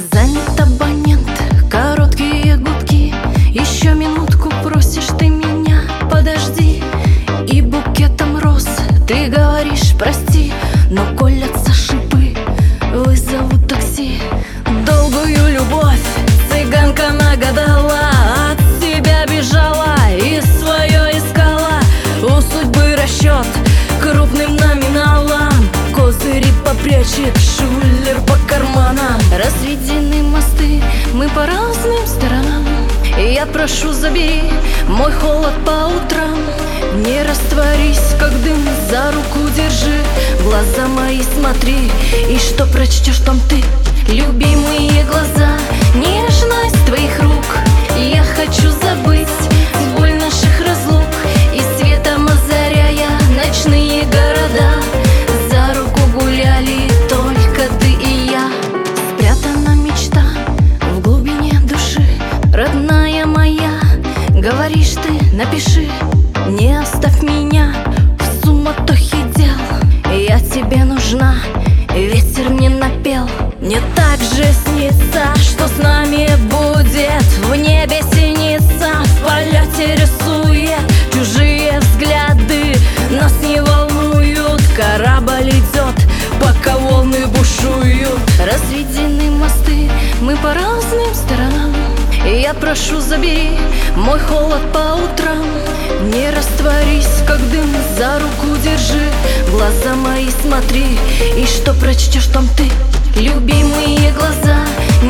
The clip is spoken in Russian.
Занят абонент, короткие гудки. Еще минутку просишь ты меня, подожди. И букетом роз ты говоришь прости. Но колятся шипы, вызову такси. Долгую любовь цыганка нагадала, от себя бежала и свое искала. У судьбы расчет крупным номиналом, козыри попрячет шулер по карманам. Разведены мосты, мы по разным сторонам. И я прошу, забери мой холод по утрам. Не растворись, как дым, за руку держи. В глаза мои смотри, и что прочтешь там ты? Любимые глаза, нежность твоих рук. Я хочу забыть боль наших разлук, и светом озаряя ночные города. За руку гуляли только ты и я. Спрятана мечта в глубине души. Родная моя, говоришь ты, напиши. Не оставь меня в суматохе дел. Я тебе нужна, ветер мне напел. Мне так же снится, что с нами будет. В небе синица, в полете рисует. Чужие взгляды нас не волнуют. Корабль идет, пока волны бушуют. Разведены мосты, мы по разным сторонам. И я прошу, забери мой холод по утрам. Не растворись, как дым, за руку держи. В глаза мои смотри, и что прочтешь там ты? Любимые глаза,